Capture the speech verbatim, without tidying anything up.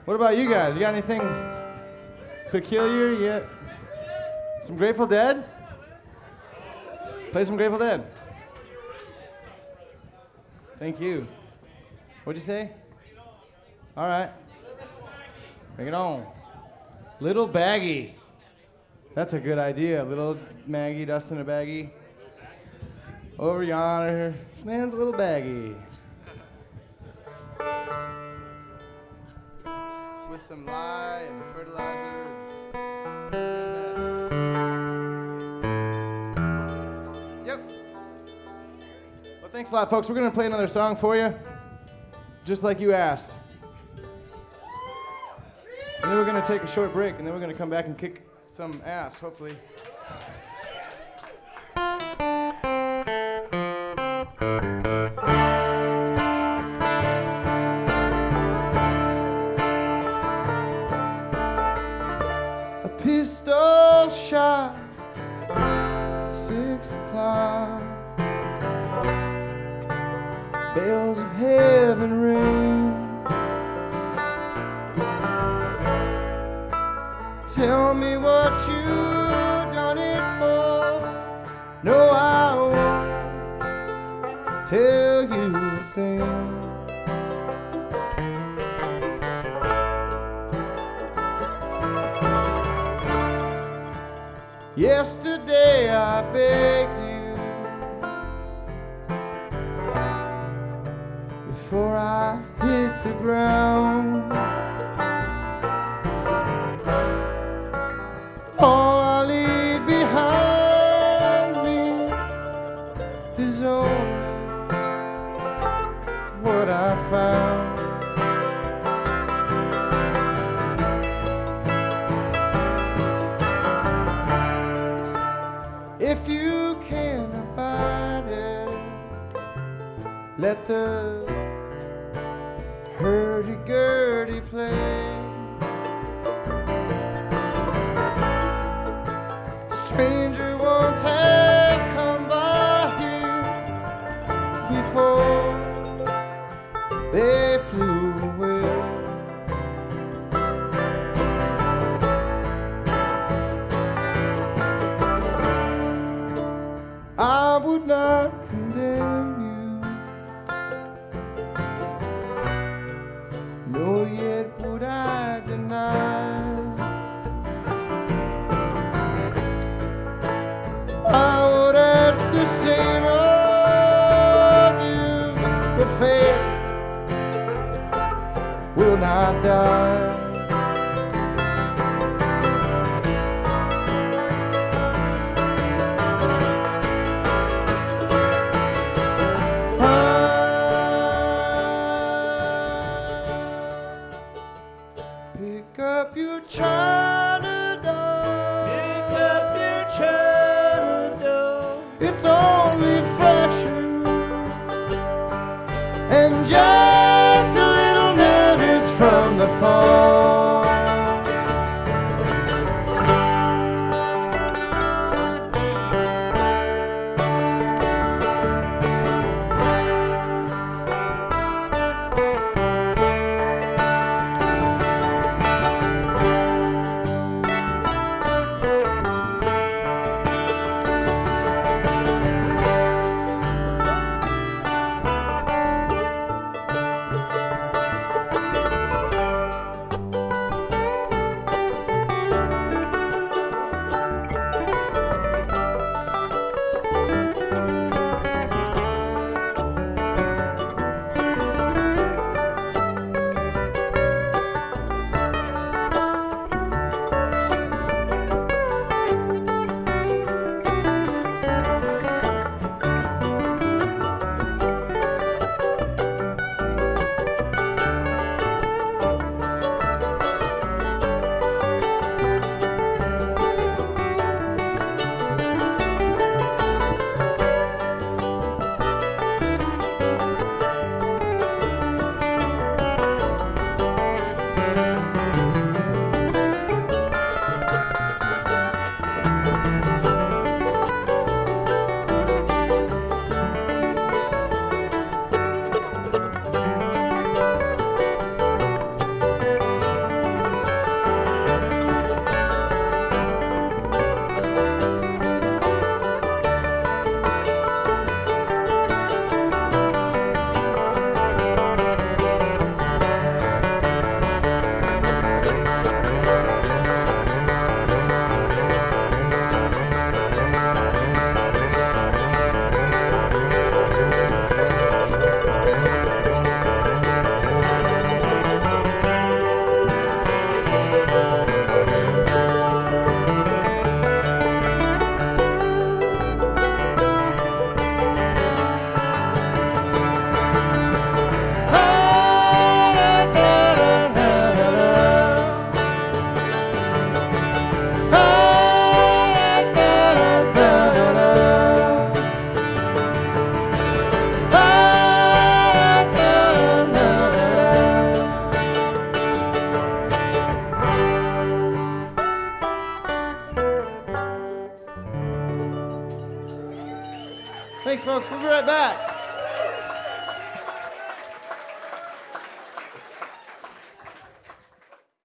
What about you guys? You got anything peculiar yet? Some Grateful Dead? Play some Grateful Dead. Thank you. What'd you say? All right. Bring it on. Little Baggy. That's a good idea. Little Maggie dusting a baggie. Over yonder stands a little baggie. With some lye and fertilizer. Yep. Well, thanks a lot, folks. We're going to play another song for you, just like you asked. And then we're going to take a short break, and then we're going to come back and kick some ass, hopefully. A pistol shot at six o'clock. Bells of heaven ring. Tell me what you done it for. No, I won't tell you a thing. Yesterday I begged you before I hit the ground. All I leave behind me is only what I found. If you can abide it, let the hurdy-gurdy play. Stranger ones have come by here before they flew away. I would not condemn you, nor yet would I deny. I would ask the same of you, but faith will not die. Pick up your China doll. Pick up your China doll. It's only fractured and just a little nervous from the fall. Thanks, folks. We'll be right back.